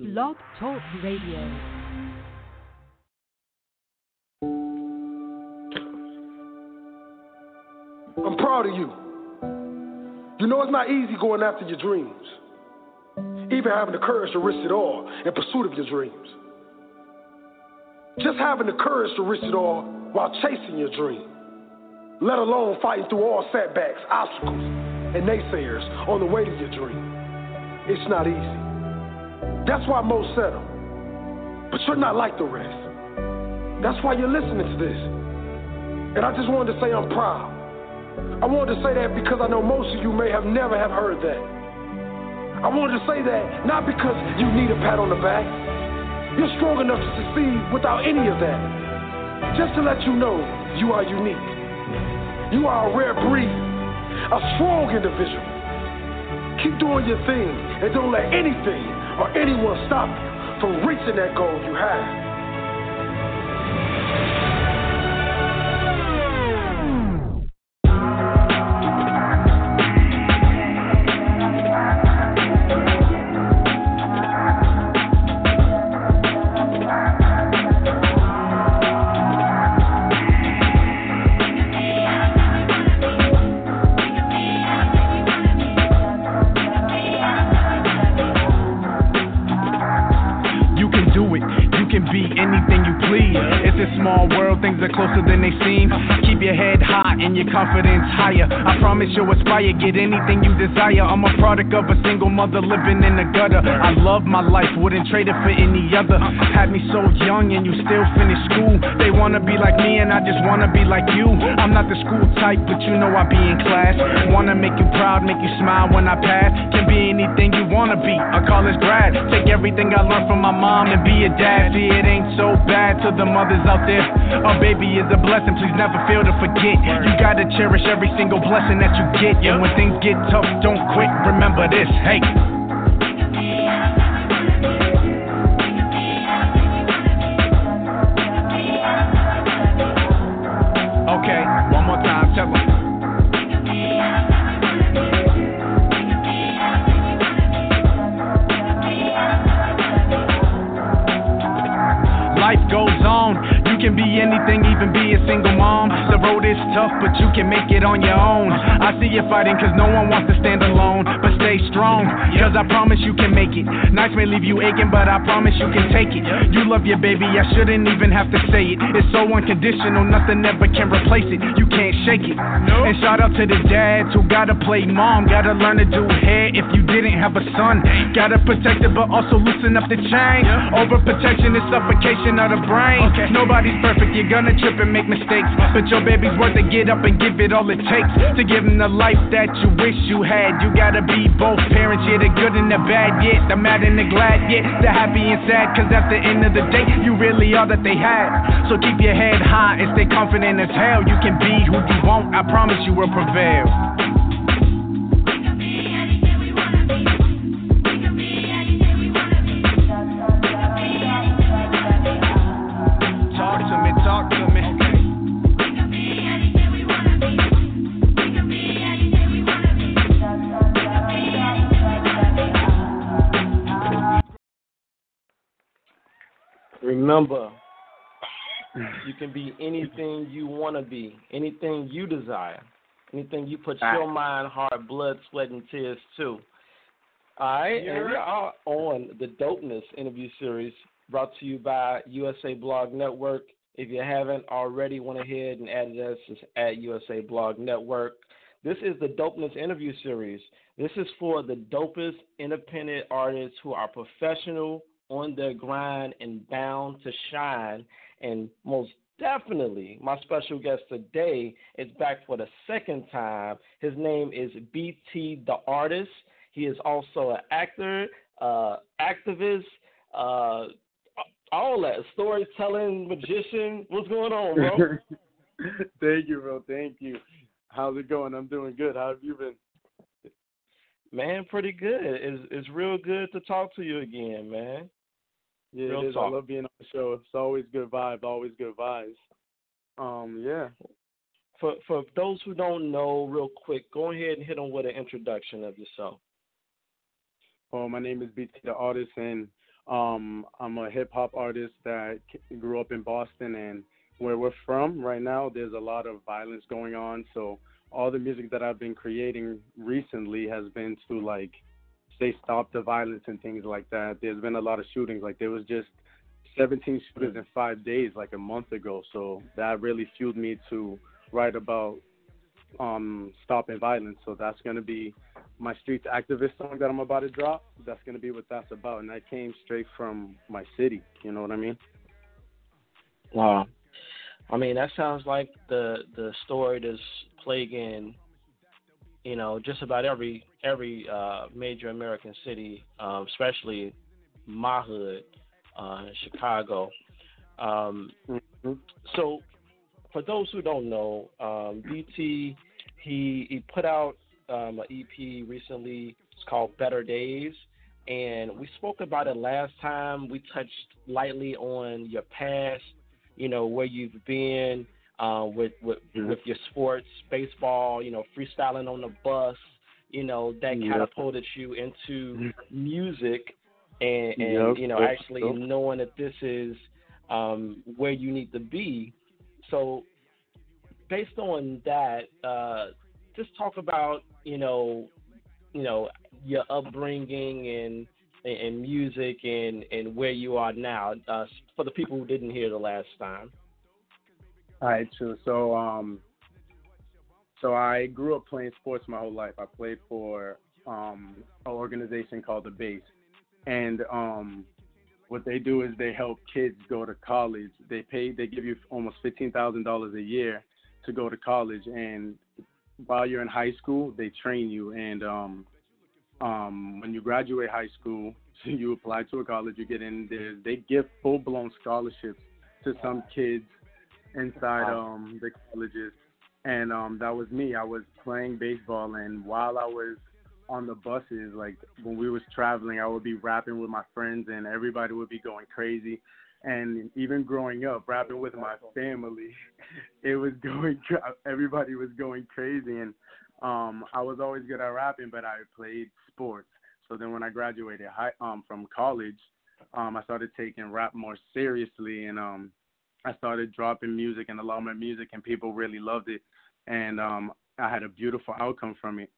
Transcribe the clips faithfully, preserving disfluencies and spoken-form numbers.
Blog Talk Radio. I'm proud of you. You know it's not easy going after your dreams, even having the courage to risk it all in pursuit of your dreams. Just having the courage to risk it all while chasing your dream, let alone fighting through all setbacks, obstacles, and naysayers on the way to your dream. It's not easy. That's why most settle. But you're not like the rest. That's why you're listening to this. And I just wanted to say I'm proud. I wanted to say that because I know most of you may have never have heard that. I wanted to say that not because you need a pat on the back. You're strong enough to succeed without any of that. Just to let you know you are unique. You are a rare breed, a strong individual. Keep doing your thing and don't let anything or anyone stop you from reaching that goal you have. Closer than they seem. Keep your head high and your confidence higher. I promise you'll aspire, get anything you desire. I'm a product of a single mother living in the gutter. I love my life, wouldn't trade it for any other. Had me so young and you still finish school. They wanna be like me and I just wanna be like you. I'm not the school type, but you know I be in class. Wanna make you proud, make you smile when I pass. Can be anything you wanna be, a college grad. Take everything I learned from my mom and be a dad. See, it ain't so bad to the mothers out there. A baby is a blessing, please never fail to forget. You gotta cherish every single blessing that you get. And when things get tough, don't quit, remember this, hey. Okay, one more time, tell them. Life goes on. You can be anything, even be a single mom. The road is tough, but you can make it on your own. I see you fighting cause no one wants to stand alone. But stay strong, cause I promise you can make it. Nights may leave you aching, but I promise you can take it. You love your baby, I shouldn't even have to say it. It's so unconditional, nothing ever can replace it. You can't shake it. And shout out to the dads who gotta play mom. Gotta learn to do hair if you didn't have a son. Gotta protect it, but also loosen up the chain. Overprotection is suffocation of the brain. Nobody's perfect, you're gonna trip and make mistakes. But your baby's worth it, get up and give it all it takes. To give him the life that you wish you had. You gotta be both parents, yeah, the good and the bad. Yeah, the mad and the glad, yeah, the happy and sad. Cause at the end of the day, you really are that they had. So keep your head high and stay confident as hell. You can be who you want, I promise you will prevail. Remember, you can be anything you want to be, anything you desire, anything you put your mind, heart, blood, sweat, and tears to. All right, yeah. And we are on the Dopeness interview series brought to you by U S A Blog Network. If you haven't already, went ahead and added us at U S A Blog Network. This is the Dopeness interview series. This is for the dopest independent artists who are professional, on their grind, and bound to shine. And most definitely, my special guest today is back for the second time. His name is B T the Artist. He is also an actor, uh, activist, uh, all that, storytelling, magician. What's going on, bro? Thank you, bro. Thank you. How's it going? I'm doing good. How have you been? Man, pretty good. It's, it's real good to talk to you again, man. Yeah, real it is. Talk. I love being on the show. It's always good vibes, always good vibes. Um, yeah. For for those who don't know, real quick, go ahead and hit them with an introduction of yourself. Well, my name is B T the Artist, and Um, I'm a hip hop artist that k- grew up in Boston, and where we're from right now, there's a lot of violence going on. So all the music that I've been creating recently has been to like say stop the violence and things like that. There's been a lot of shootings. Like there was just seventeen shootings in five days, like a month ago. So that really fueled me to write about um, stopping violence. So that's going to be my streets activist song that I'm about to drop. That's going to be what that's about. And that came straight from my city. You know what I mean? Wow. I mean, that sounds like the the story that's plaguing, you know, just about every every uh, major American city, um, especially my hood, uh, Chicago. Um, Mm-hmm. so, for those who don't know, um, D T he he put out um, an E P recently. It's called Better Days, and we spoke about it last time. We touched lightly on your past, you know, where you've been uh, with with Mm-hmm. with your sports, baseball, you know, freestyling on the bus, you know, that Yep. catapulted you into music, and, and Yep. you know, Yep. actually Yep. knowing that this is um, where you need to be. So, based on that, uh, just talk about you know, you know, your upbringing and and music and, and where you are now. Uh, for the people who didn't hear the last time. All right, true. So, um, so I grew up playing sports my whole life. I played for um, an organization called the Base, and um, what they do is they help kids go to college. They pay, they give you almost fifteen thousand dollars a year to go to college, and while you're in high school, they train you. And um, um, when you graduate high school, you apply to a college, you get in there. They give full blown scholarships to some kids inside um the colleges, and um that was me. I was playing baseball, and while I was on the buses, like when we was traveling, I would be rapping with my friends, and everybody would be going crazy. And even growing up, rapping with my family, it was going. Everybody was going crazy, and um I was always good at rapping, but I played sports. So then when I graduated high, um from college, um I started taking rap more seriously, and um I started dropping music and a lot of my music, and people really loved it, and um, I had a beautiful outcome from it.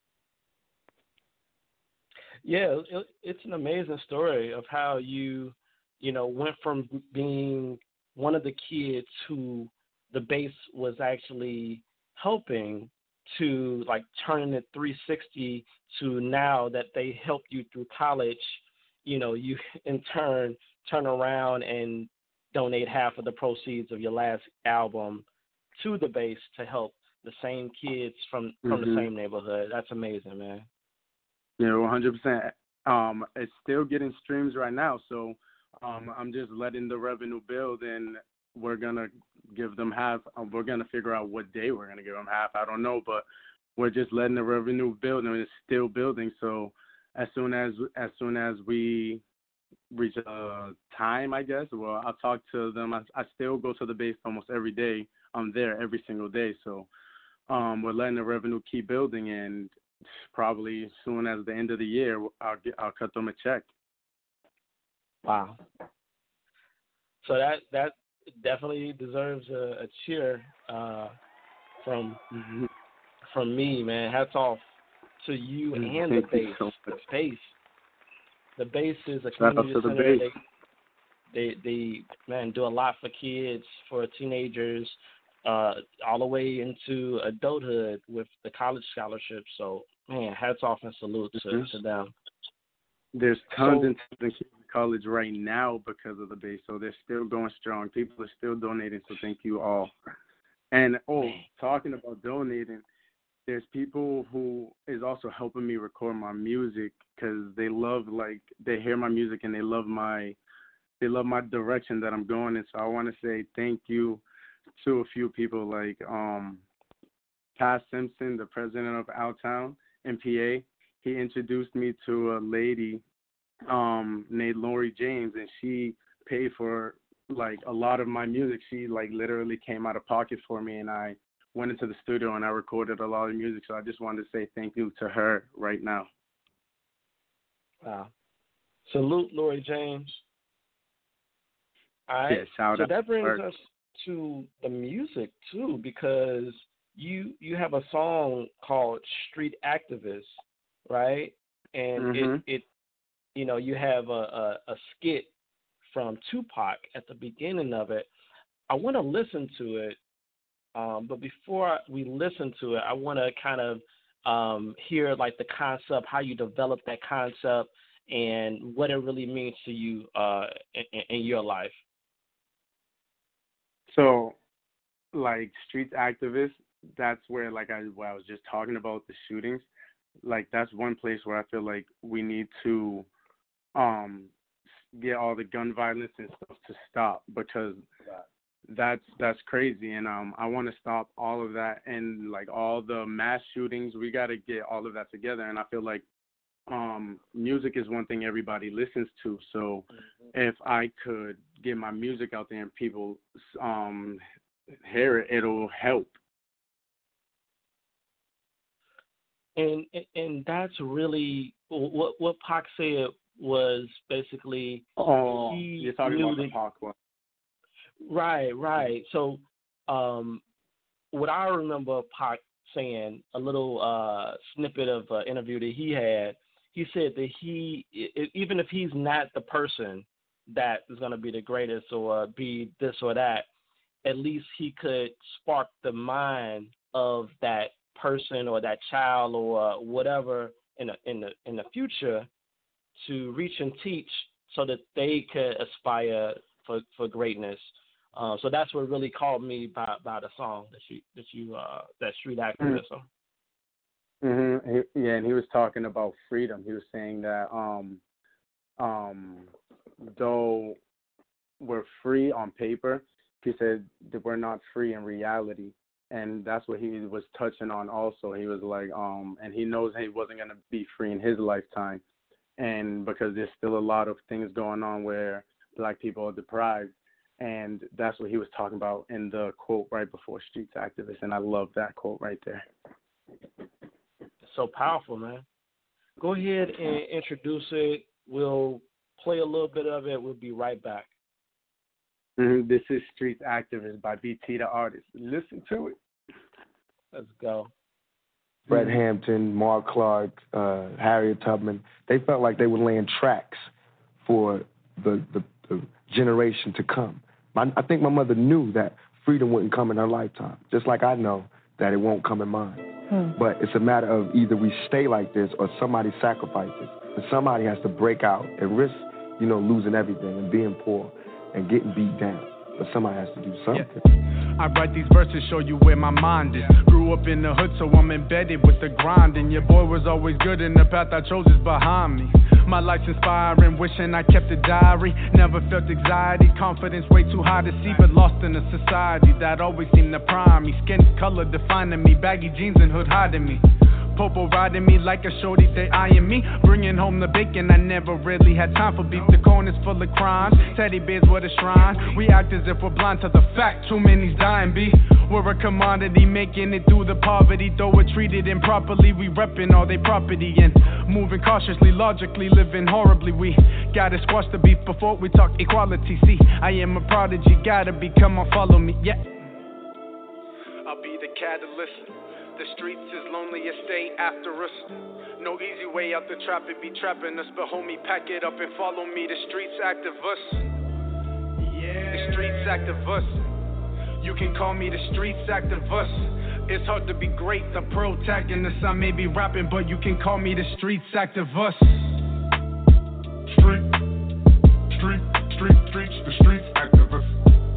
Yeah, it, it's an amazing story of how you, you know, went from being one of the kids who the base was actually helping to like turning it three sixty to now that they help you through college. You know, you in turn turn around and donate half of the proceeds of your last album to the base to help the same kids from, from Mm-hmm. the same neighborhood. That's amazing, man. Yeah, one hundred percent. Um, it's still getting streams right now, so um, I'm just letting the revenue build, and we're gonna give them half. Um, we're gonna figure out what day we're gonna give them half. I don't know, but we're just letting the revenue build, and it's still building. So as soon as as soon as we reach a time, I guess, well, I'll talk to them. I, I still go to the base almost every day. I'm there every single day, so um, we're letting the revenue keep building, and probably as soon as the end of the year, I'll get, I'll cut them a check. Wow. So that that definitely deserves a, a cheer uh, from Mm-hmm. from me, man. Hats off to you and Thank the you base. so The much. base. The base is a Shout out community to the center. base. They, they they man do a lot for kids, for teenagers, uh, all the way into adulthood with the college scholarships. So man, hats off and salute to, Mm-hmm. to them. There's tons So, and tons of kids in college right now because of the base, so they're still going strong. People are still donating, so thank you all. And oh, talking about donating, there's people who is also helping me record my music because they love, like, they hear my music and they love my they love my direction that I'm going in. So I want to say thank you to a few people like um Cass Simpson, the president of Outtown in P A. He introduced me to a lady um named Lori James, and she paid for like a lot of my music. She like literally came out of pocket for me, and I went into the studio and I recorded a lot of music. So I just wanted to say thank you to her right now. wow. Salute, Lori James. All right. Yeah, shout so out that brings her. us to the music too, because you you have a song called Street Activist, right? And Mm-hmm. it, it you know, you have a, a, a skit from Tupac at the beginning of it. I want to listen to it, um, but before we listen to it, I want to kind of um, hear like the concept, how you develop that concept, and what it really means to you uh, in, in your life. So, like street activists, that's where like I, what I was just talking about the shootings. Like that's one place where I feel like we need to um, get all the gun violence and stuff to stop, because that's that's crazy, and um, I want to stop all of that and like all the mass shootings. We got to get all of that together, and I feel like um, music is one thing everybody listens to. So mm-hmm. if I could get my music out there and people um, hear it, it'll help. And and that's really what what Pac said was basically. Oh, you're talking about the Pac one. Right, right. So, um, what I remember Pac saying, a little uh, snippet of an interview that he had, he said that he, even if he's not the person that is going to be the greatest or be this or that, at least he could spark the mind of that person or that child or whatever in the in the in the future to reach and teach, so that they could aspire for, for greatness. Uh, so that's what really caught me by, by the song that you that you uh, that Street Activism. Mm-hmm. He, yeah, and he was talking about freedom. He was saying that um, um, though we're free on paper, he said that we're not free in reality, and that's what he was touching on. Also, he was like, um, and he knows he wasn't gonna be free in his lifetime, and because there's still a lot of things going on where Black people are deprived. And that's what he was talking about in the quote right before Streets Activist, and I love that quote right there. It's so powerful, man. Go ahead and introduce it. We'll play a little bit of it. We'll be right back. Mm-hmm. This is Streets Activist by B T the Artist. Listen to it. Let's go. Fred Hampton, Mark Clark, uh, Harriet Tubman, they felt like they were laying tracks for the, the, the generation to come. My, I think my mother knew that freedom wouldn't come in her lifetime, just like I know that it won't come in mine. Hmm. But it's a matter of either we stay like this or somebody sacrifices. And somebody has to break out and risk, you know, losing everything and being poor and getting beat down. But somebody has to do something. Yeah. I write these verses, show you where my mind is. Grew up in the hood, so I'm embedded with the grind. And your boy was always good, and the path I chose is behind me. My life's inspiring, wishing I kept a diary. Never felt anxiety, confidence way too high to see, but lost in a society that always seemed to prime me. Skin color defining me, baggy jeans and hood hiding me. Popo riding me like a shorty, they eyeing me. Bringing home the bacon, I never really had time for beef. The corner's full of crimes, teddy bears with a shrine. We act as if we're blind to the fact, too many's dying, B. We're a commodity, making it through the poverty. Though we're treated improperly, we repping all they property. And moving cautiously, logically, living horribly. We gotta squash the beef before we talk equality. See, I am a prodigy, gotta become or follow me, yeah. I'll be the catalyst. The streets is lonely, stay after us. No easy way out the trap, it be trapping us. But homie, pack it up and follow me. The streets active us. Yeah. The streets active us. You can call me the streets active us. It's hard to be great, the protagonist. I may be rapping, but you can call me the streets active us. Street, street, street, streets, the streets active us.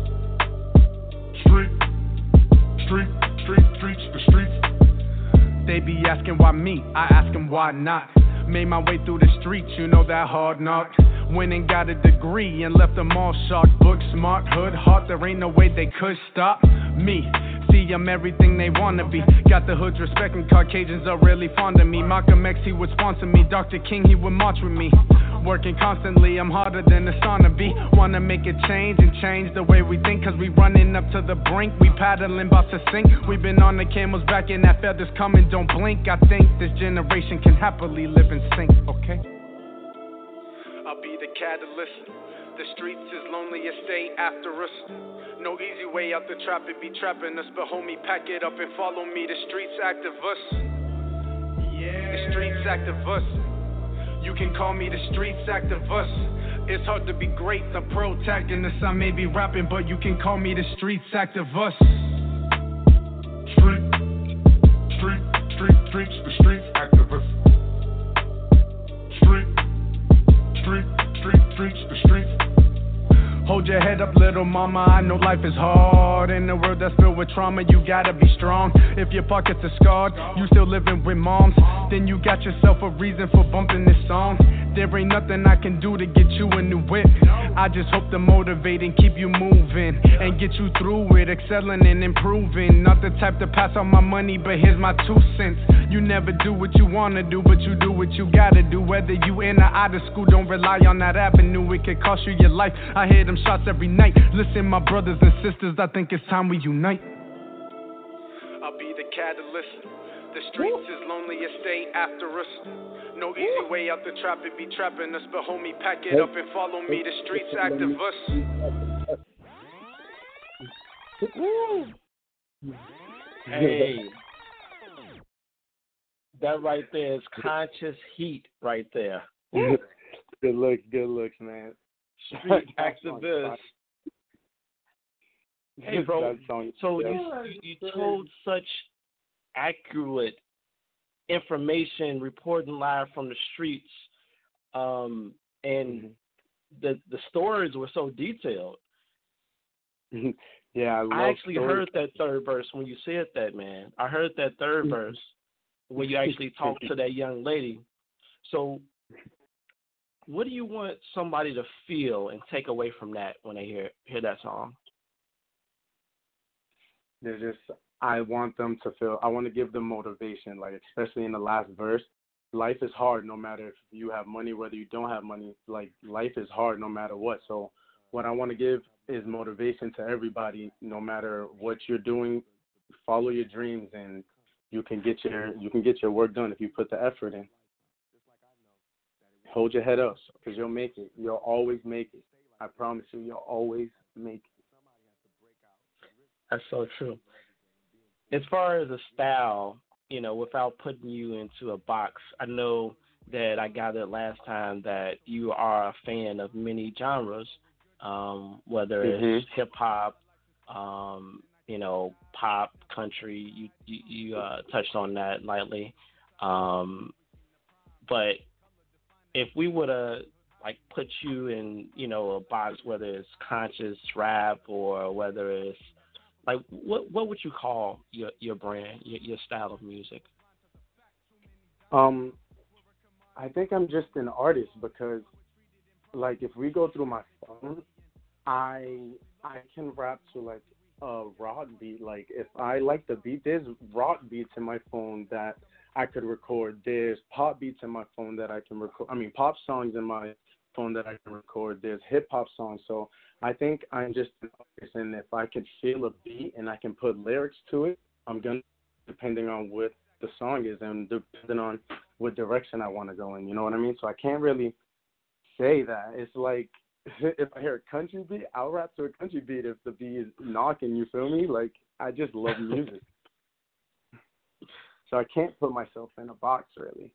Street, street, street, streets, the streets. They be asking why me, I ask them why not. Made my way through the streets, you know that hard knock. Went and got a degree and left them all shocked. Book smart, hood hot, there ain't no way they could stop me. See, I'm everything they wanna be. Got the hoods respecting Caucasians are really fond of me. Malcolm X, he would sponsor me. Doctor King, he would march with me. Working constantly, I'm harder than the sauna be. Wanna make a change and change the way we think. Cause we running up to the brink, we paddling about to sink. We've been on the camel's back and that feather's coming, don't blink. I think this generation can happily live in sync, okay? I'll be the catalyst. The streets is loneliest day after us. No easy way out the trap, it be trapping us. But homie, pack it up and follow me. The streets active us. Yeah. The streets active us. You can call me the streets active us. It's hard to be great, the protagonist. I may be rapping, but you can call me the streets active us. Street, street, street, streets, the streets active us. Street, street, street, streets, the streets. Hold your head up, little mama, I know life is hard. In a world that's filled with trauma, you gotta be strong. If your pockets are scarred, you still living with moms, then you got yourself a reason for bumping this song. There ain't nothing I can do to get you a new whip. I just hope to motivate and keep you moving and get you through it, excelling and improving. Not the type to pass on my money, but here's my two cents. You never do what you wanna do, but you do what you gotta do. Whether you in or out of school, don't rely on that avenue. It could cost you your life. I hear them shots every night. Listen, my brothers and sisters, I think it's time we unite. I'll be the catalyst. The streets is loneliest day after us. No easy way out the trap, it be trapping us. But homie, pack it up and follow me. The streets active us. Hey, that right there is conscious heat right there. Good looks, good looks, man. Street activist. Hey, bro. So you you told such accurate information, reporting live from the streets, um, and the the stories were so detailed. Yeah, I, love I actually stories. heard that third verse when you said that, man. I heard that third verse when you actually talked to that young lady. So, what do you want somebody to feel and take away from that when they hear hear that song? They're just, I want them to feel, I want to give them motivation, like especially in the last verse. Life is hard no matter if you have money, whether you don't have money. Like, life is hard no matter what. So what I want to give is motivation to everybody, no matter what you're doing. Follow your dreams, and you can get your you can get your work done if you put the effort in. Hold your head up, because you'll make it. You'll always make it. I promise you, you'll always make it. That's so true. As far as a style, you know, without putting you into a box, I know that I gathered last time that you are a fan of many genres, um, whether it's mm-hmm. hip hop, um, you know, pop, country. You you, you uh, touched on that lightly, um, but if we were to like put you in, you know, a box, whether it's conscious rap or whether it's like, what what would you call your your brand, your, your style of music? Um, I think I'm just an artist because, like, if we go through my phone, I I can rap to like a rock beat. Like, if I like the beat, there's rock beats in my phone that I could record. There's pop beats in my phone that I can record. I mean, pop songs in my phone that I can record. There's hip hop songs. So I think I'm just an artist, and if I can feel a beat and I can put lyrics to it, I'm gonna, depending on what the song is and depending on what direction I want to go in. You know what I mean? So I can't really say that. It's like if I hear a country beat, I'll rap to a country beat if the beat is knocking. You feel me? Like, I just love music. So I can't put myself in a box, really.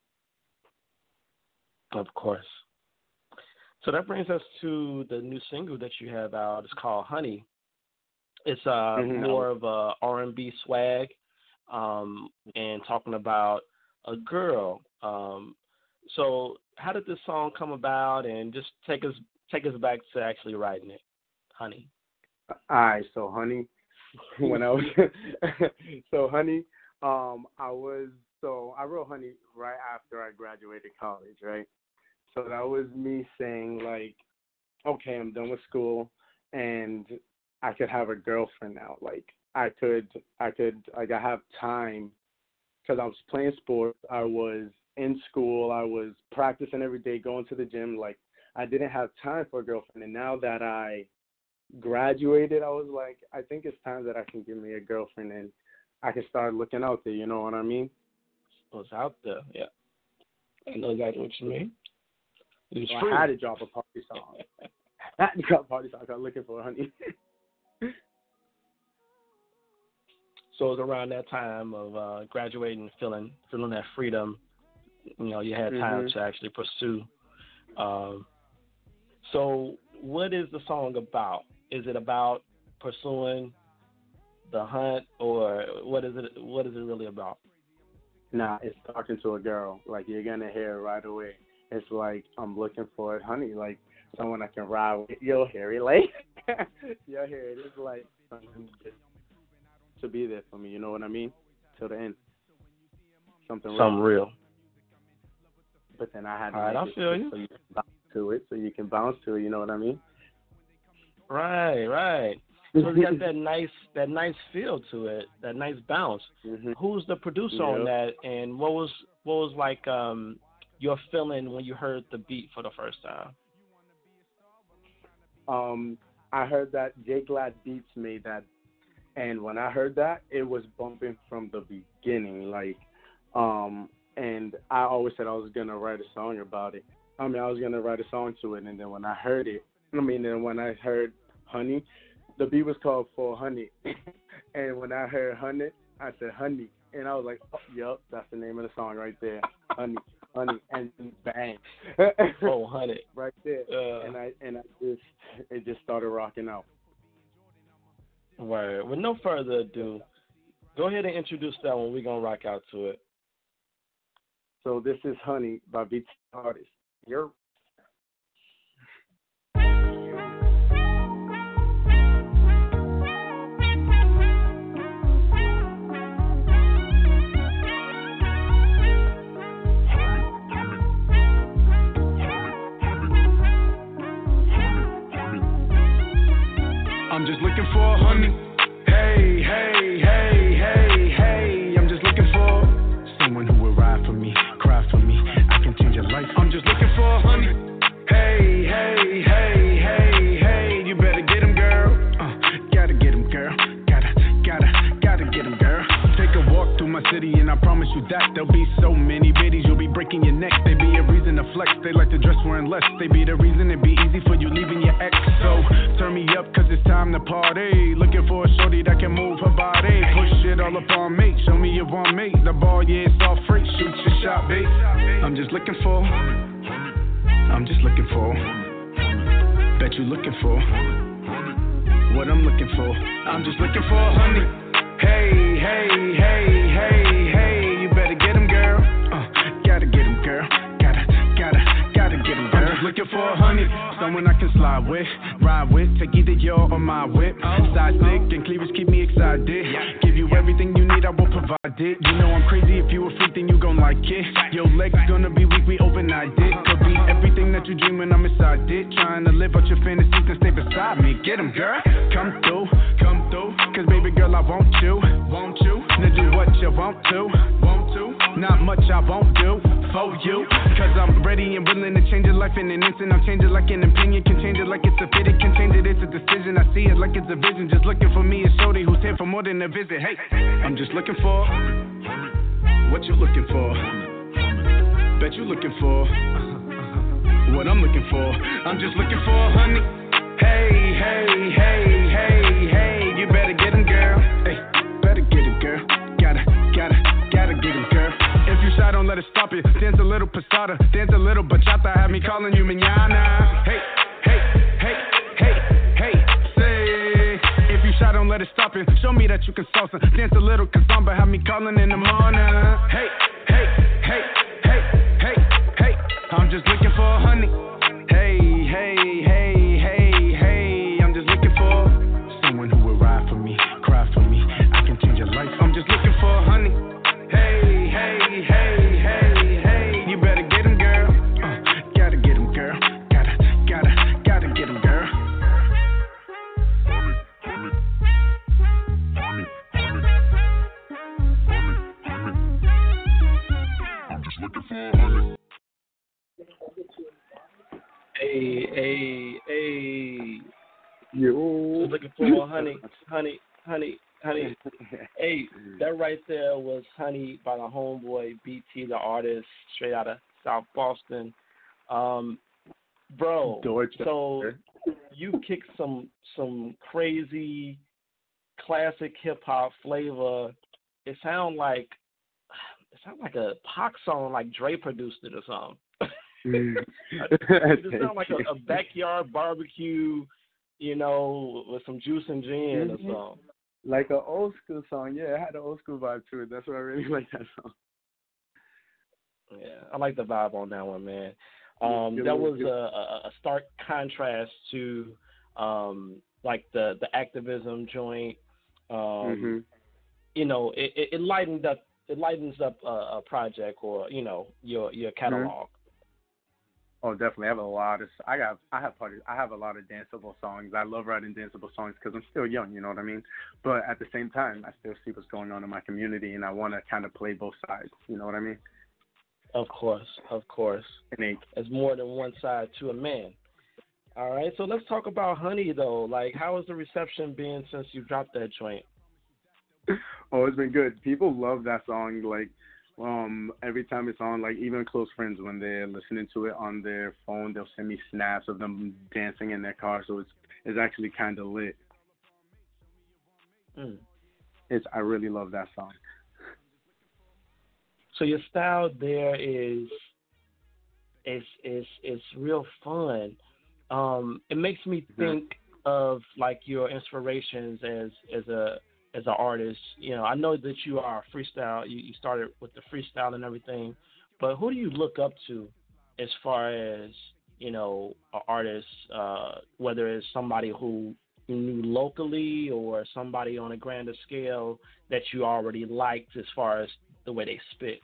Of course. So that brings us to the new single that you have out. It's called Honey. It's uh, mm-hmm. more of a R and B swag, um, and talking about a girl. Um, so how did this song come about? And just take us take us back to actually writing it, Honey. All right. So Honey, when I was so Honey, um, I was so I wrote Honey right after I graduated college, right? So that was me saying, like, okay, I'm done with school, and I could have a girlfriend now. Like, I could, I could, like, I have time, because I was playing sports. I was in school. I was practicing every day, going to the gym. Like, I didn't have time for a girlfriend. And now that I graduated, I was like, I think it's time that I can give me a girlfriend, and I can start looking out there. You know what I mean? What's out there? Yeah. I know exactly what you mean. It's so true. I had to drop a party song. I had to drop a party song. I'm looking for honey. So it was around that time of uh, graduating, feeling feeling that freedom. You know, you had time mm-hmm. to actually pursue. Um, so, what is the song about? Is it about pursuing the hunt, or what is it? What is it really about? Nah, it's talking to a girl. Like, you're gonna hear it right away. It's like, I'm looking for it, honey. Like someone I can ride with. You'll hear it, like you'll hear it. It's like someone just to be there for me. You know what I mean? Till the end. Something real. Something real. But then I had to All right, I make feel it you. so you can bounce to it, so you can bounce to it. You know what I mean? Right, right. So it's got that nice, that nice feel to it, that nice bounce. Mm-hmm. Who's the producer yep. on that, and what was what was like um, your feeling when you heard the beat for the first time? Um, I heard that J Glad Beats made that, and when I heard that, it was bumping from the beginning, like, um, and I always said I was gonna write a song about it. I mean, I was gonna write a song to it, and then when I heard it, I mean, then when I heard Honey, the beat was called For Honey, and when I heard Honey, I said Honey, and I was like, oh, yup, that's the name of the song right there, Honey, Honey, and bang, oh, Honey, right there, uh, and I and I just it just started rocking out. Right. With no further ado, go ahead and introduce that one. We're gonna rock out to it. So this is Honey by Beats Artist. You're I'm just looking for honey. Hey, hey, hey, hey, hey. I'm just looking for someone who will ride for me, cry for me. I can change your life. I'm just looking for honey. Hey, hey, hey, hey, hey. You better get him, girl. Uh, gotta get him, girl. Gotta, gotta, gotta get him, girl. Take a walk through my city and I promise you that there'll be so many biddies. You'll be breaking your neck. They be a reason to flex. They like to dress wearing less. They be the reason it be easy for you leaving your ex. So turn me up cause it's time to party. Looking for a shorty that can move her body. Push it all up on me. Show me you want me. The ball, yeah, it's all free. Shoot your shot, babe. I'm just looking for. I'm just looking for. Bet you looking for. What I'm looking for. I'm just looking for honey. Hey, hey, hey, hey, hey. You better get him, girl. Uh, gotta get him, girl. Gotta, gotta, gotta get him, girl. I'm just looking for honey. Someone I can slide with, ride with, take either your or my whip. Side stick and cleavage keep me excited. Give you everything you need, I will provide it. You know I'm crazy, if you a freak then you gon' like it. Your legs gonna be weak, we overnight it. Could be everything that you dream when I'm inside it. Trying to live out your fantasies and stay beside me. Get 'em, girl, come through, come through. Cause baby girl, I want you, want you. Now do what you want to, want to. Not much I won't do for you. Cause I'm ready and willing to change your life in an instant. I'll change it like an opinion, can change it like it's a fit. It can change it, it's a decision. I see it like it's a vision. Just looking for me a shorty who's here for more than a visit. Hey, I'm just looking for what you looking for. Bet you looking for what I'm looking for. I'm just looking for honey. Hey, hey, hey, hey, hey. You better get him, girl. Hey, better get him, girl. Gotta, gotta, gotta get him, girl. If you shy, don't let it stop you. Dance a little passata, dance a little bachata. Have me calling you mañana. Hey, hey, hey, hey, hey. Say, if you shy, don't let it stop you. Show me that you can salsa. Dance a little kazamba. Have me calling in the morning. Hey, hey, hey, hey, hey, hey. I'm just looking for honey. Hey, hey, hey, hey, hey. I'm just looking for someone who will ride for me, cry for me. I can change your life. I'm just looking for honey. Hey, hey, hey, hey, hey. You better get him, girl. Uh, gotta get him, girl. Gotta, gotta, gotta get him, girl. I'm just looking for honey. Hey, hey, hey. Yo. Just looking for honey, honey, honey, honey. Hey, that right there was Honey by the homeboy B T, the artist, straight out of South Boston. Um, Bro, Dorchester. so you kick some some crazy classic hip hop flavor. It sounds like it sounds like a Pac song, like Dre produced it or something. It sounds like a, a backyard barbecue, you know, with some juice and gin mm-hmm. or something. Like an old school song, yeah. It had an old school vibe to it. That's why I really like that song. Yeah, I like the vibe on that one, man. Um, that was a, a stark contrast to um, like the, the activism joint. Um, mm-hmm. You know, it, it, it lightens up it lightens up a, a project or you know your your catalog. Mm-hmm. Oh, definitely. I have a lot of I got I have parties. I have a lot of danceable songs. I love writing danceable songs because I'm still young. You know what I mean? But at the same time, I still see what's going on in my community, and I want to kind of play both sides. You know what I mean? Of course, of course. There's more than one side to a man. All right, so let's talk about Honey, though. Like, how has the reception been since you dropped that joint? Oh, it's been good. People love that song. Like, um, every time it's on, like, even close friends, when they're listening to it on their phone, they'll send me snaps of them dancing in their car. So it's it's actually kind of lit. Mm. It's I really love that song. So your style there is is is is real fun. Um, it makes me think mm-hmm. of like your inspirations as as a as an artist. You know, I know that you are a freestyle. You, you started with the freestyle and everything, but who do you look up to as far as you know an artist? Uh, whether it's somebody who you knew locally or somebody on a grander scale that you already liked as far as the way they spit.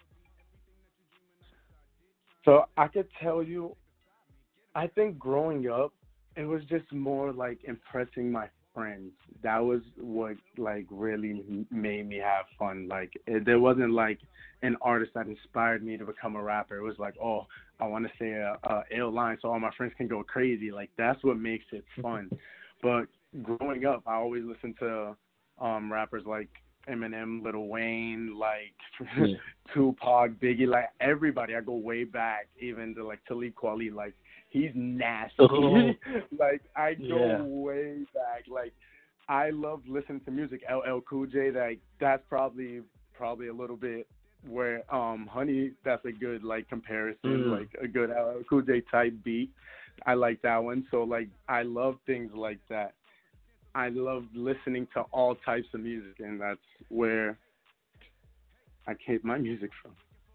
So I could tell you, I think growing up, it was just more like impressing my friends. That was what like really made me have fun. Like it, there wasn't like an artist that inspired me to become a rapper. It was like, oh, I want to say a, a ill line so all my friends can go crazy. Like that's what makes it fun. But growing up, I always listened to um, rappers like Eminem, Lil Wayne, like yeah. Tupac, Biggie, like everybody. I go way back, even to like Talib Kweli. Like he's nasty. Oh. Like I go yeah. way back. Like I love listening to music. L L Cool J. Like that's probably probably a little bit where um Honey. That's a good like comparison. Mm. Like a good L L Cool J type beat. I like that one. So like I love things like that. I love listening to all types of music, and that's where I get my music from.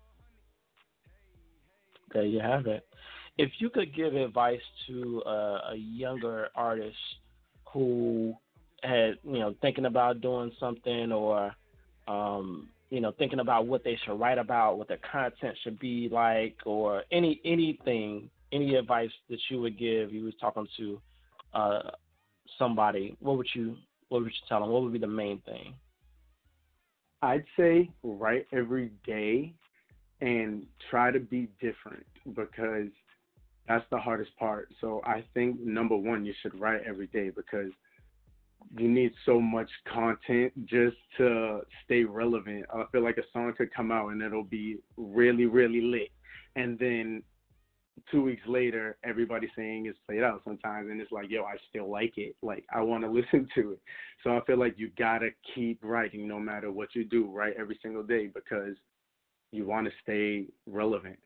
There you have it. If you could give advice to uh, a younger artist who had, you know, thinking about doing something or, um, you know, thinking about what they should write about, what their content should be like, or any anything, any advice that you would give, you was talking to uh, somebody, what would you what would you tell them? What would be the main thing? I'd say write every day and try to be different, because that's the hardest part. So I think number one, you should write every day, because you need so much content just to stay relevant. I feel like a song could come out and it'll be really, really lit, and then two weeks later, everybody's saying it's played out sometimes, and it's like, yo, I still like it. Like, I want to listen to it. So I feel like you got to keep writing no matter what you do, write every single day, because you want to stay relevant.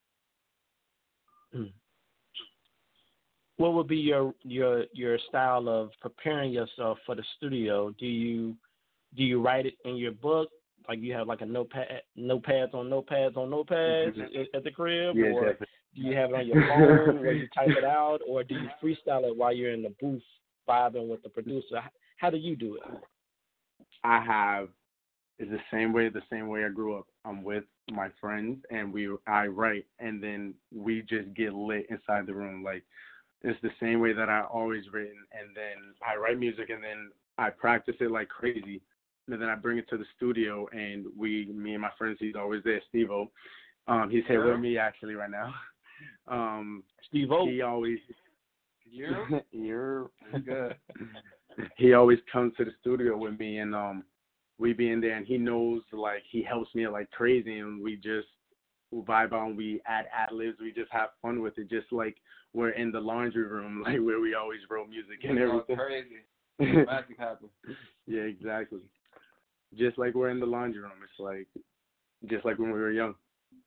Mm. What would be your, your your style of preparing yourself for the studio? Do you do you write it in your book? Like you have like a notepad, notepads on notepads on notepads mm-hmm. at the crib, yeah, or definitely. Do you have it on your phone where you type it out, or do you freestyle it while you're in the booth vibing with the producer? How do you do it? I have it's the same way the same way I grew up. I'm with my friends and we I write, and then we just get lit inside the room. Like it's the same way that I always written, and then I write music and then I practice it like crazy. And then I bring it to the studio, and we, me and my friends, he's always there, Steve-O. Um, he's here yeah. with me actually right now. Um, Steve-O. He always, you're, you're good. He always comes to the studio with me, and um, we be in there, and he knows, like, he helps me like crazy, and we just vibe out and we add ad-libs. We just have fun with it, just like we're in the laundry room, like where we always wrote music and everything. Crazy. Magic happens. Yeah, exactly. Just like we're in the laundry room. It's like, just like when we were young.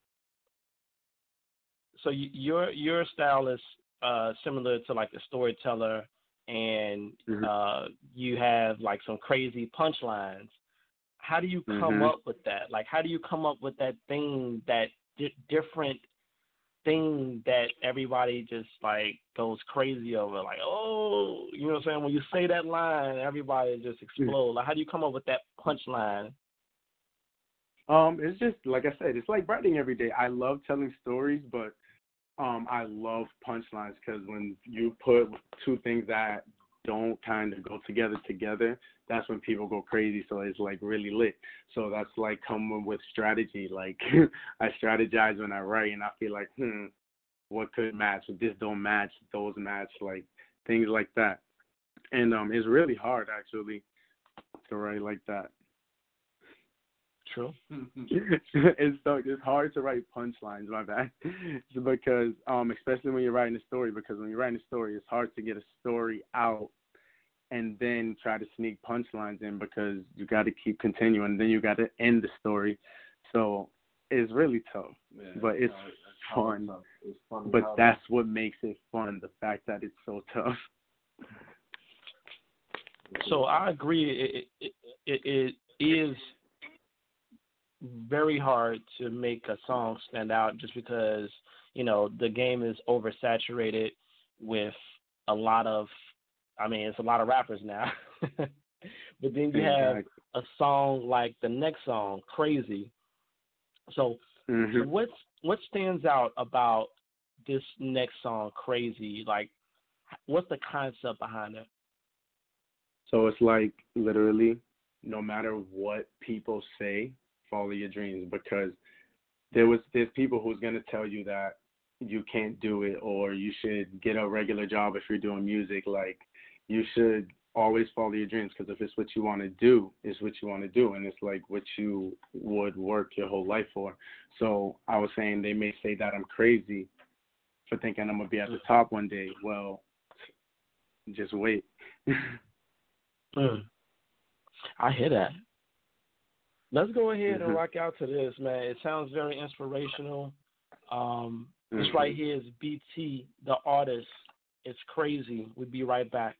So you, your your style is uh, similar to like the storyteller, and mm-hmm. uh, you have like some crazy punchlines. How do you come mm-hmm. up with that? Like, how do you come up with that thing, that di- different thing that everybody just like goes crazy over? Like, oh, you know what I'm saying? When you say that line, everybody just explodes. Like, how do you come up with that punchline? Um, it's just like I said, it's like writing every day. I love telling stories, but um, I love punchlines because when you put two things that don't kind of go together together, that's when people go crazy. So it's like really lit. So that's like coming with strategy. Like I strategize when I write, and I feel like, hmm, what could match? If this don't match, those match, like things like that. And um, it's really hard actually to write like that. True. it's so it's hard to write punchlines, my bad. because um, especially when you're writing a story, because when you're writing a story, it's hard to get a story out and then try to sneak punchlines in because you got to keep continuing. Then you got to end the story. So it's really tough, yeah, but it's it's fun. Tough. It's fun. But that's what makes it fun, the fact that it's so tough. So I agree. It, it, it, it is very hard to make a song stand out just because, you know, the game is oversaturated with a lot of, I mean, it's a lot of rappers now. But then you have a song like the next song, Crazy. So mm-hmm. what's, what stands out about this next song, Crazy? Like, what's the concept behind it? So it's like literally no matter what people say, follow your dreams, because there was there's people who's going to tell you that you can't do it or you should get a regular job if you're doing music. Like, you should always follow your dreams, because if it's what you want to do, it's what you want to do, and it's like what you would work your whole life for. So I was saying they may say that I'm crazy for thinking I'm going to be at the top one day. Well, just wait. mm. I hear that. Let's go ahead mm-hmm. and rock out to this, man. It sounds very inspirational. Um, mm-hmm. This right here is B T, the artist. It's Crazy. We'll be right back.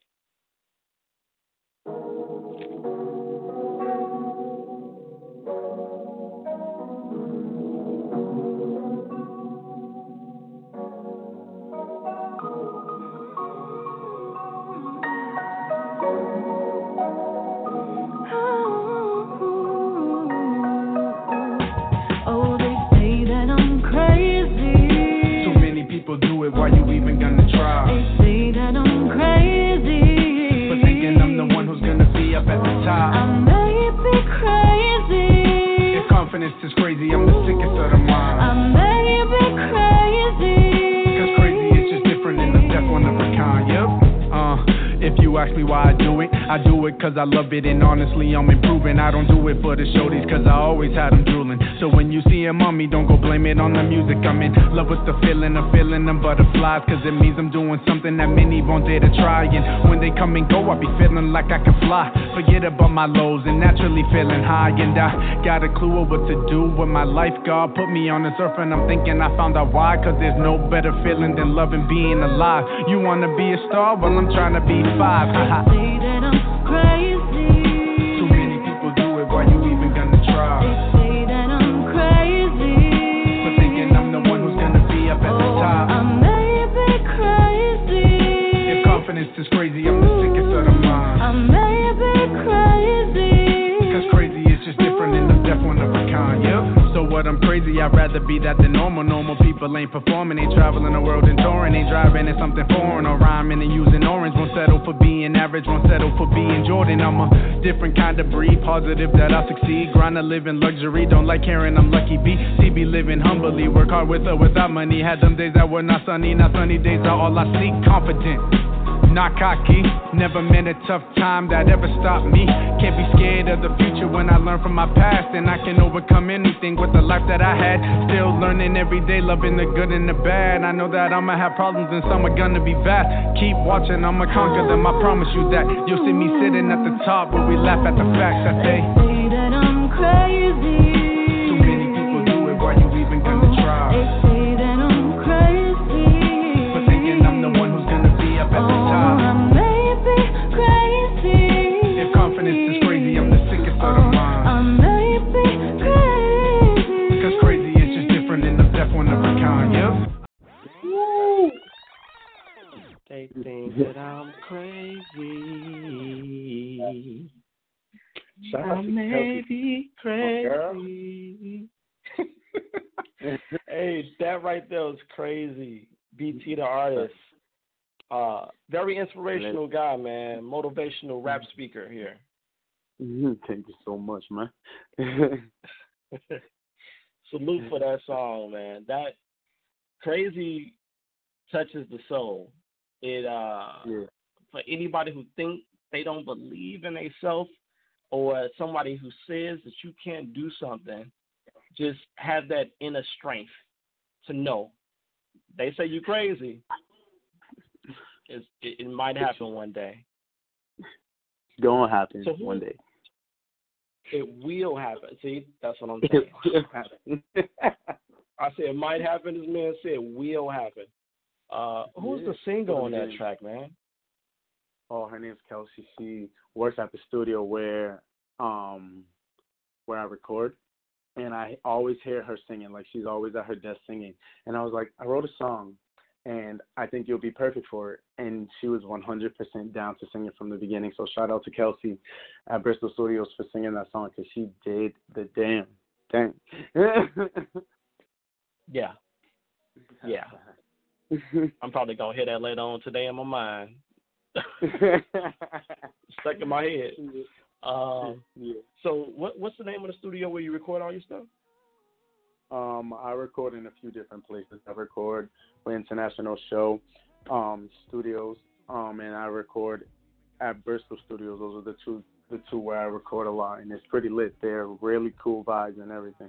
Why you even gonna try? They say that I'm crazy for thinking I'm the one who's gonna be up at the top. I may be crazy. If confidence is crazy, I'm the sickest of the mind. I may be crazy. Cause crazy is just different in the death one of a kind. Yep. Uh, if you ask me why I do it, I do it cause I love it, and honestly I'm improving. I don't do it for the shorties cause I always had them drooling. So when you see him on me, don't go blame it on the music. I'm in love with the feeling of feeling them butterflies, cause it means I'm doing something that many won't dare to try. And when they come and go, I be feeling like I can fly. Forget about my lows and naturally feeling high. And I got a clue of what to do with my life. God put me on this earth and I'm thinking I found out why. Cause there's no better feeling than loving being alive. You wanna be a star? Well, I'm trying to be five. They say that I'm crazy. Too many people do it, why you even gonna try? They say that I'm crazy for thinking I'm the one who's gonna be up at oh, the top. I may be crazy. If confidence is crazy, I'm the sickest of the mind. I may be crazy. Cause crazy is just different in the death one of a kind. Yep. So what, I'm crazy, I'd rather be that than normal. Normal people ain't performing, ain't traveling the world and touring, ain't driving in something foreign or rhyming and using orange. Won't settle for being average, won't settle for being Jordan. I'm a different kind of breed, positive that I'll succeed. Grind to live in luxury, don't like hearing I'm lucky. B C be living humbly, work hard with or without money. Had them days that were not sunny, not sunny days are all I seek. Confident, not cocky. Never meant a tough time that ever stopped me. Can't be scared of the future when I learn from my past. And I can overcome anything with the life that I had. Still learning every day, loving the good and the bad. I know that I'ma have problems and some are gonna be vast. Keep watching, I'ma conquer them, I promise you that. You'll see me sitting at the top, but we laugh at the fact that they say that I'm crazy. Too many people do it, why you even gonna try? They say that I'm crazy. But thinking I'm the one who's gonna be up at the Oh, top. I may be crazy. If confidence is crazy, I'm the sickest of the Oh, mind. I may be crazy. Cause crazy is just different and I'm deaf one of a kind, yep. They think that I'm crazy. Shout out I to may Kelsey. be crazy. Hey, that right there was crazy. B T the artist. Uh, very inspirational guy, man. Motivational rap speaker here. Thank you so much, man. Salute for that song, man. That crazy touches the soul. It uh Yeah. for anybody who think they don't believe in themselves, or somebody who says that you can't do something, just have that inner strength to know. They say you crazy. It's, it, it might happen one day. It's gonna happen So who- one day. It will happen. See, that's what I'm saying. It will happen. I said it might happen. This man said it will happen. Uh, who's Yeah. the singer on that track, man? Oh, her name's Kelsey. She works at the studio where um where I record, and I always hear her singing. Like, she's always at her desk singing. And I was like, I wrote a song, and I think you'll be perfect for it. And she was one hundred percent down to sing it from the beginning. So shout out to Kelsey at Bristol Studios for singing that song, because she did the damn thing. Yeah. Yeah. I'm probably going to hear that later on today in my mind. Stuck in my head. Um, yeah. so what what's the name of the studio where you record all your stuff? Um, I record in a few different places. I record with International Show um, Studios, um, and I record at Bristol Studios. Those are the two the two where I record a lot, and it's pretty lit. They're really cool vibes and everything.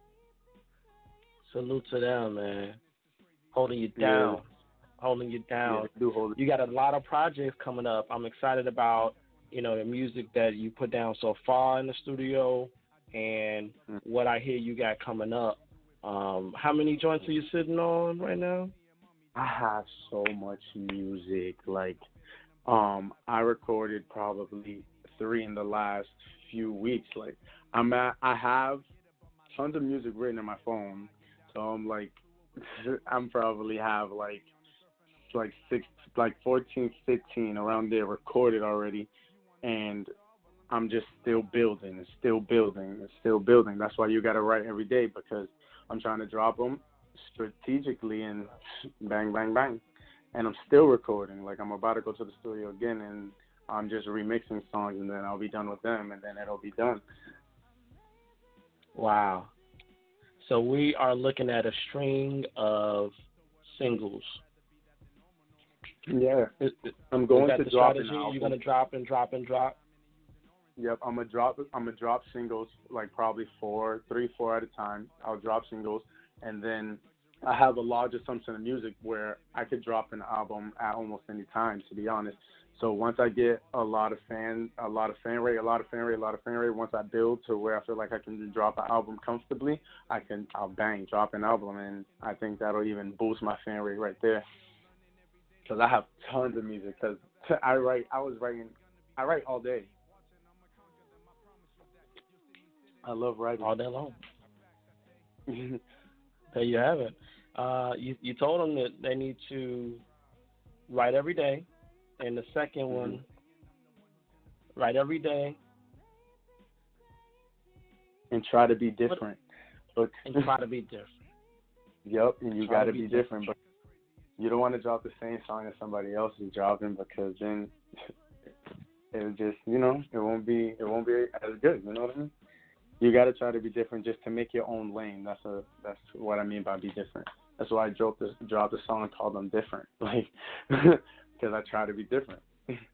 Salute to them, man. Holding you down. Yeah. Holding you down. Yeah, they do hold it. You got a lot of projects coming up. I'm excited about, you know, the music that you put down so far in the studio and Mm. what I hear you got coming up. Um, how many joints are you sitting on right now? I have so much music. Like, um, I recorded probably three in the last few weeks. Like, I'm at, I have tons of music written in my phone. So I'm like, I'm probably have like, like six, like fourteen, fifteen around there recorded already. And I'm just still building and still building and still building. That's why you got to write every day, because I'm trying to drop them strategically and bang, bang, bang. And I'm still recording. Like, I'm about to go to the studio again, and I'm just remixing songs, and then I'll be done with them, and then it'll be done. Wow. So we are looking at a string of singles. Yeah. Is, is I'm going that to the drop an strategy? album. You're going to drop and drop and drop? Yep, I'm gonna drop. I'm gonna drop singles, like probably four, three, four at a time. I'll drop singles, and then I have a large assumption of music where I could drop an album at almost any time, to be honest. So once I get a lot of fan, a lot of fan rate, a lot of fan rate, a lot of fan rate, once I build to where I feel like I can drop an album comfortably, I can, I'll bang, drop an album, and I think that'll even boost my fan rate right there. Because I have tons of music. Because I write, I was writing, I write all day. I love writing. All day long. There you have it. Uh, you, you told them that they need to write every day. And the second mm-hmm. one, write every day. And try to be different. But, and try to be different. Yep, and you got to be, be different. different. But you don't want to drop the same song that somebody else is dropping, because then it'll just, you know, it won't be, it won't be as good. You know what I mean? You got to try to be different just to make your own lane. That's a that's what I mean by be different. That's why I dropped this dropped a song called "I'm Different." Like, because I try to be different.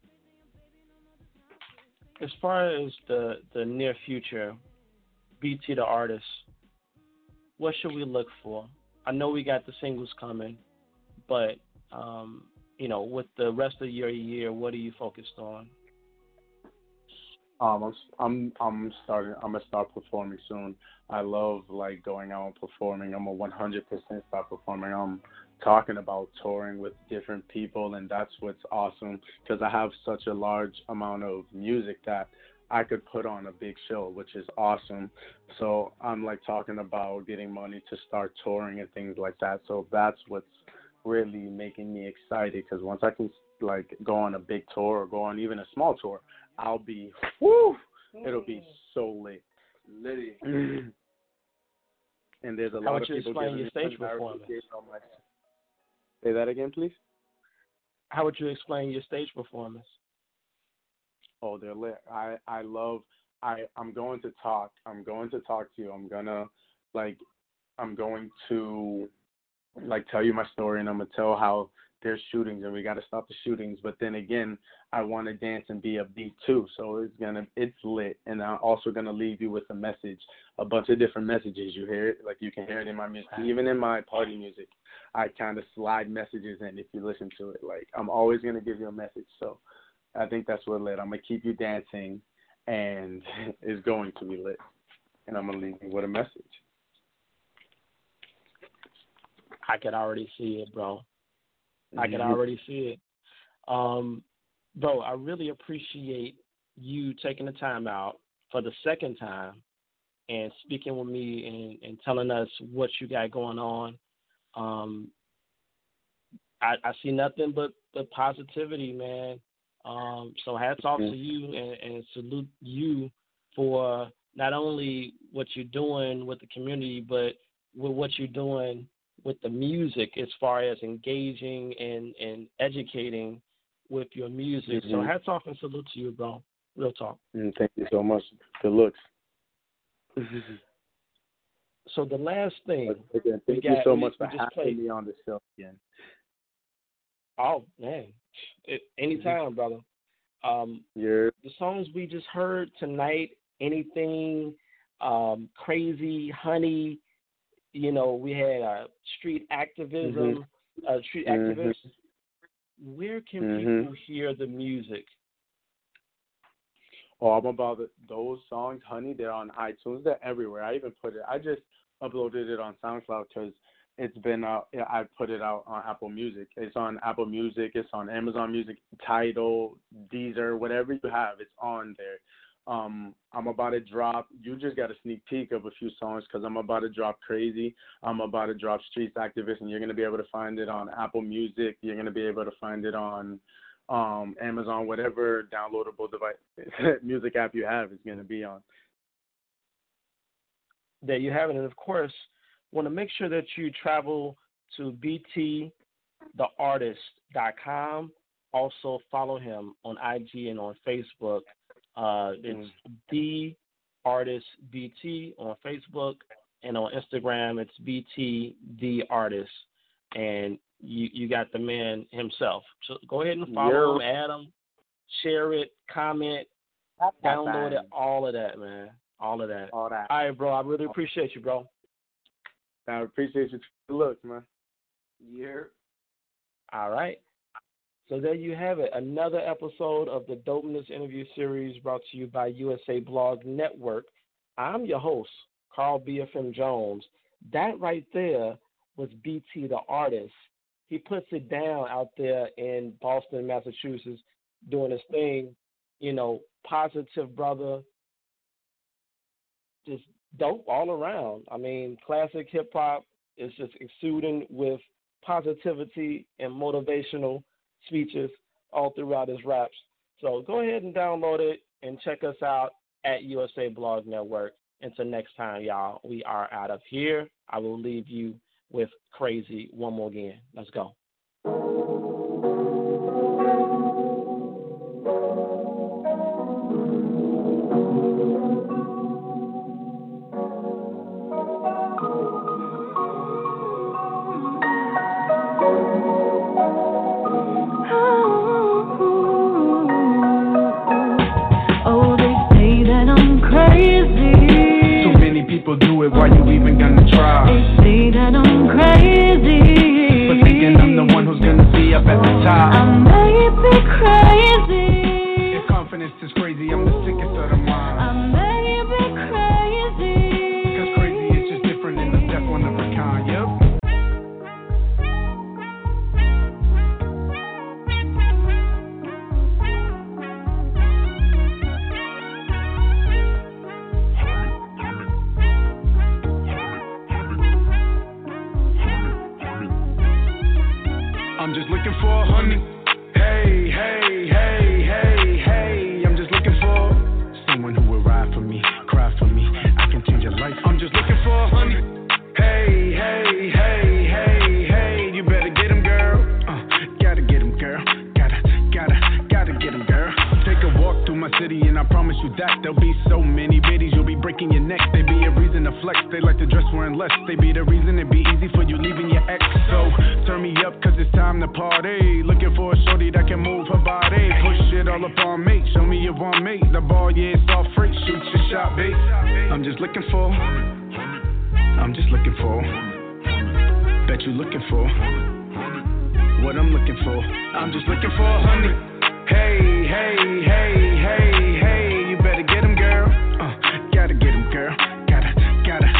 As far as the, the near future, B T the artist, what should we look for? I know we got the singles coming, but um, you know, with the rest of your year, what are you focused on? Um, I'm I'm I'm starting. I'm gonna start performing soon. I love like going out and performing. I'm a one hundred percent start performing. I'm talking about touring with different people, and that's what's awesome because I have such a large amount of music that I could put on a big show, which is awesome. So I'm like talking about getting money to start touring and things like that. So that's what's really making me excited because once I can like go on a big tour or go on even a small tour, I'll be, whoo, it'll be so lit. Liddy. And there's a How lot would of you people explain giving your me stage money. performance? Say that again, please. How would you explain your stage performance? Oh, they're lit. I, I love, I, I'm going to talk. I'm going to talk to you. I'm going to, like, I'm going to, like, tell you my story, and I'm going to tell how there's shootings, and we got to stop the shootings. But then again, I want to dance and be a beat, too. So it's going to, it's lit. And I'm also going to leave you with a message, a bunch of different messages. You hear it? Like, you can hear it in my music. Even in my party music, I kind of slide messages in if you listen to it. Like, I'm always going to give you a message. So I think that's what lit. I'm going to keep you dancing, and it's going to be lit. And I'm going to leave you with a message. I could already see it, bro. I can Mm-hmm. already see it. Um, bro, I really appreciate you taking the time out for the second time and speaking with me and, and telling us what you got going on. Um, I, I see nothing but, but positivity, man. Um, so hats off mm-hmm. to you and, and salute you for not only what you're doing with the community, but with what you're doing with the music as far as engaging and, and educating with your music. Mm-hmm. So hats off and salute to you, bro. Real talk. Mm, thank you so much. Good looks. So the last thing. Again, thank we you got, so we, much we for just having played. me on the show again. Oh, man. It, anytime, Mm-hmm. brother. Um, You're... The songs we just heard tonight, Anything, um, Crazy, Honey, you know, we had uh, Street Activism, mm-hmm. uh, Street mm-hmm. Activists. Where can mm-hmm. people hear the music? Oh, I'm about it. Those songs, Honey, they're on iTunes. They're everywhere. I even put it, I just uploaded it on SoundCloud because it's been out, I put it out on Apple Music. It's on Apple Music. It's on Amazon Music, Tidal, Deezer, whatever you have, it's on there. Um, I'm about to drop, you just got a sneak peek of a few songs because I'm about to drop Crazy. I'm about to drop Streets Activist, and you're going to be able to find it on Apple Music. You're going to be able to find it on um, Amazon, whatever downloadable device, music app you have is going to be on. There you have it. And, of course, want to make sure that you travel to b t the artist dot com. Also follow him on I G and on Facebook. Uh, it's The Artist B T on Facebook, and on Instagram it's B T The Artist. And you you got the man himself. So go ahead and follow Yeah. him, add him, share it, comment, download it, all of that, man. All of that. All that. All right, bro. I really appreciate you, bro. I appreciate you. Look, man. Yeah. All right. So there you have it. Another episode of the Dopeness Interview Series brought to you by U S A Blog Network. I'm your host, Carl B F M Jones. That right there was B T the Artist. He puts it down out there in Boston, Massachusetts, doing his thing. You know, positive brother. Just dope all around. I mean, classic hip-hop is just exuding with positivity and motivational speeches all throughout his raps. So go ahead and download it and check us out at U S A Blog Network. Until next time, y'all, we are out of here. I will leave you with Crazy one more again. Let's go. Oh. it, why you even gonna try? They say that I'm crazy, but thinking I'm the one who's gonna be up at the top. I may be crazy. If confidence is crazy, I'm the sickest of the mind. I may be crazy. Cause crazy is just different and the death one of a kind, yep. I'm just looking for a honey. Hey, hey, hey, hey, hey. I'm just looking for someone who will ride for me, cry for me. I can change your life. I'm just looking for a honey. Hey, hey, hey, hey, hey. You better get him, girl. Uh, gotta get him, girl. Gotta, gotta, gotta get him, girl. Take a walk through my city and I promise you that there'll be so many biddies. You'll be breaking your neck. They be a reason to flex. They like to dress wearing less. They be the reason it be easy for you leaving your ex. So turn me up cause it's time to party. Looking for a shorty that can move her body. Push it all up on me. Show me you want me. The ball, yeah, it's all free. Shoot your shot, babe. I'm just looking for. I'm just looking for. Bet you looking for. What I'm looking for. I'm just looking for a honey. Hey, hey,